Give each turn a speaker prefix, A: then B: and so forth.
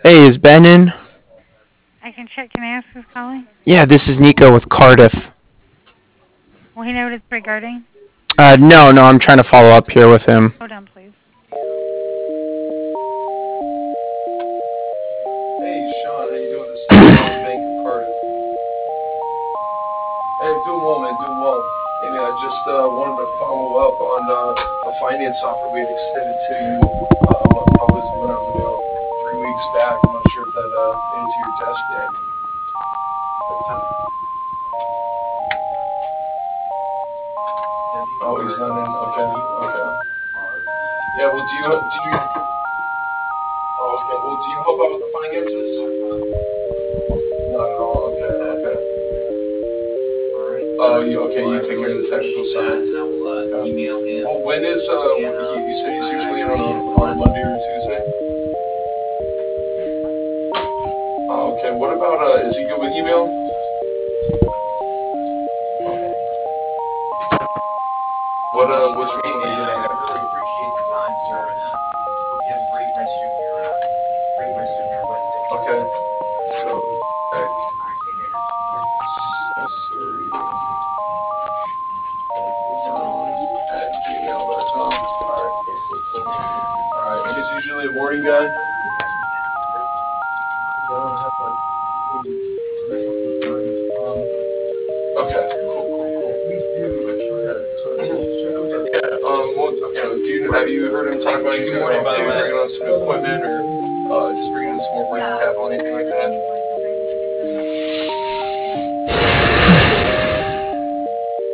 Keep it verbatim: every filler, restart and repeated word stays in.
A: Hey, is Ben in?
B: I can check. Can I ask who's calling?
A: Yeah, this is Nico with Cardiff.
B: Will he know what it's regarding?
A: Uh, no, no, I'm trying to follow up here with him.
B: Hold on, please.
C: Hey, Sean, how you doing? This is Sean Bank of Cardiff. Hey, I'm doing well, man, doing well. Hey, man, I just uh, wanted to follow up on uh, a finance offer we had extended to you. Um, I was when I was about three weeks back. I'm not sure if that uh, made it to your desk yet. Oh, he's not in. Okay, okay. Yeah, well, do you do you? Oh, okay. Well, do you help out with the finances? Not at all. Okay, okay. Oh, you okay? You take care of the technical side. Okay. Well, when is uh? You, you said he's usually in on a on a Monday or Tuesday. Oh, okay. What about uh? Is he good with email? What uh? What's your email? Okay. So X accessory zone at gmail dot com. All right. All right. And he's usually a morning guy. Okay. Cool. Cool. Cool. Yeah. Um. Well, okay. Do you have you heard him talk about he's gonna be bringing on some equipment or?